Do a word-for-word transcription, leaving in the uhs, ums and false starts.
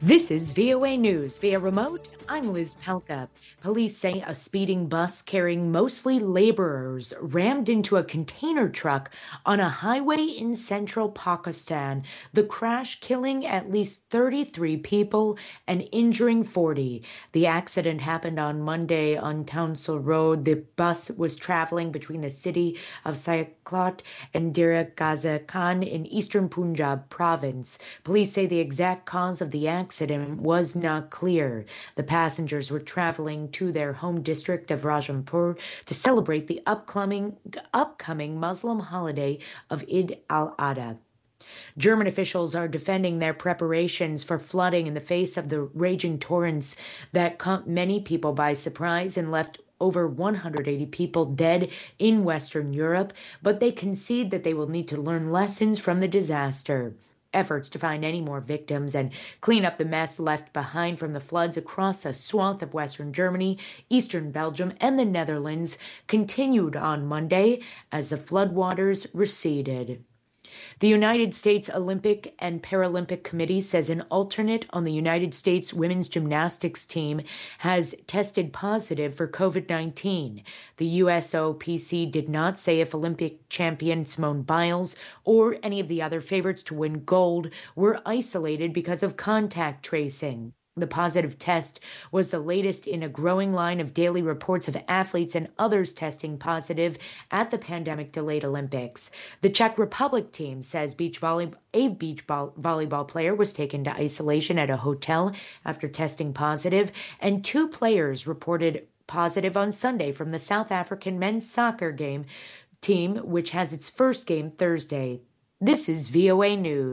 This is V O A News via remote. I'm Liz Pelka. Police say a speeding bus carrying mostly laborers rammed into a container truck on a highway in central Pakistan. The crash killing at least thirty-three people and injuring forty. The accident happened on Monday on Townsville Road. The bus was traveling between the city of Sialkot and Dera Ghazi Khan in eastern Punjab province. Police say the exact cause of the accident was not clear. The passengers were traveling to their home district of Rajampur to celebrate the upcoming, upcoming Muslim holiday of Eid al-Adha. German officials are defending their preparations for flooding in the face of the raging torrents that caught many people by surprise and left over one hundred eighty people dead in Western Europe, but they concede that they will need to learn lessons from the disaster. Efforts to find any more victims and clean up the mess left behind from the floods across a swath of Western Germany, Eastern Belgium, and the Netherlands continued on Monday as the floodwaters receded. The United States Olympic and Paralympic Committee says an alternate on the United States women's gymnastics team has tested positive for COVID nineteen. The U S O P C did not say if Olympic champion Simone Biles or any of the other favorites to win gold were isolated because of contact tracing. The positive test was the latest in a growing line of daily reports of athletes and others testing positive at the pandemic-delayed Olympics. The Czech Republic team says beach volley- a beach ball- volleyball player was taken to isolation at a hotel after testing positive, and two players reported positive on Sunday from the South African men's soccer game team, which has its first game Thursday. This is V O A News.